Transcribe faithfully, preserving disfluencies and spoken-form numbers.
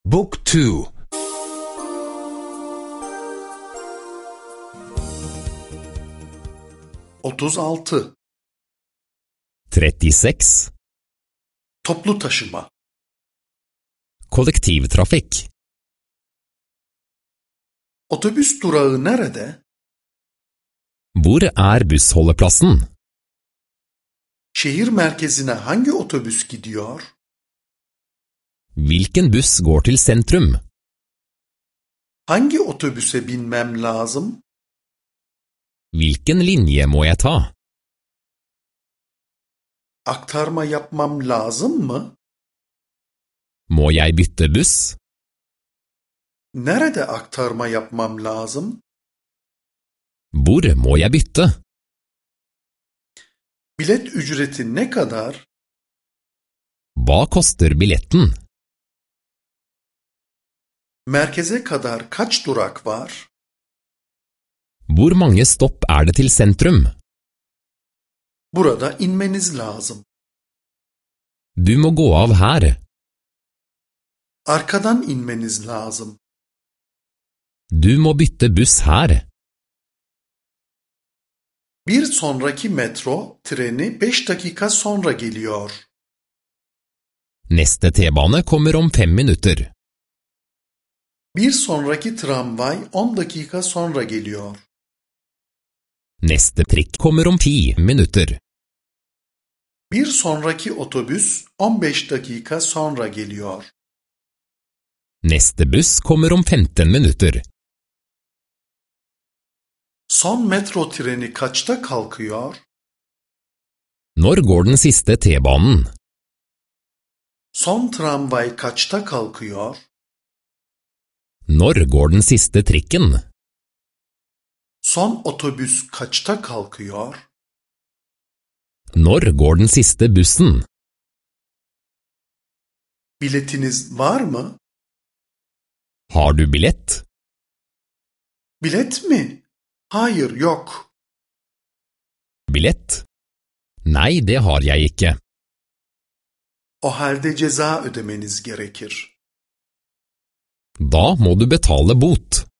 Book two. otuz altı. trettiseks. Toplu taşıma. Kollektivtrafikk. Otobüs durağı nerede? Hvor er bussholdeplassen? Şehir merkezine hangi otobüs gidiyor? Hvilken buss går til sentrum? Hangi otobüse binmem lazım? Hvilken linje må jeg ta? Aktarma yapmam lazım mı? Må jeg bytte buss? Nerede aktarma yapmam lazım? Hvor må jeg bytte? Bilet ücreti ne kadar? Hva koster billetten? Merkeze kadar kaç durak var? Hvor mange stopp er det til sentrum? Burada inmeniz lazım. Du må gå av her. Arkadan inmeniz lazım. Du må bytte buss her. Bir sonraki metro treni beş dakika sonra geliyor. Neste T-bane kommer om fem minutter. Bir sonraki tramvay on dakika sonra geliyor. Neste trikk kommer om ti minutter. Bir sonraki otobüs on beş dakika sonra geliyor. Neste buss kommer om femten minutter. Son metro treni kaçta kalkıyor? Når går den siste T-banen? Son tramvay kaçta kalkıyor? Når går den siste trikken? Son otobüs kaçta kalkıyor? Når går den siste bussen? Biletiniz var mı? Har du billett? Bilet mi? Hayır, yok. Billett? Nei, det har jeg ikke. O halde ceza ödemeniz gerekir. Da må du betale bot.